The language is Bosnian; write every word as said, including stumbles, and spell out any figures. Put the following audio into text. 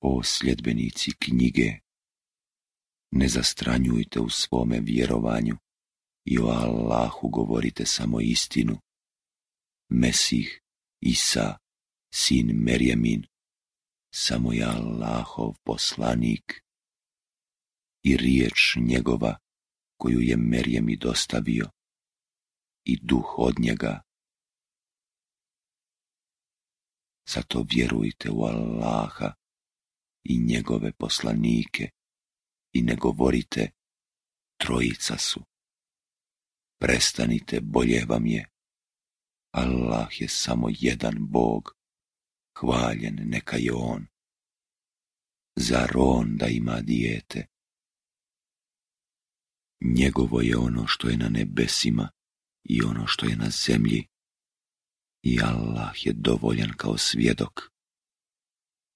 O sljedbenici knjige, ne zastranjujte u svome vjerovanju i o Allahu govorite samo istinu. Mesih, Isa, sin Merjemin, samo je Allahov poslanik i riječ njegova koju je Merjemi dostavio i duh od njega. Zato vjerujte u Allaha i njegove poslanike i ne govorite trojica su. Prestanite, bolje vam je. Allah je samo jedan Bog, hvaljen neka je On. Zar On da ima dijete? Njegovo je ono što je na nebesima i ono što je na zemlji i Allah je dovoljan kao svjedok.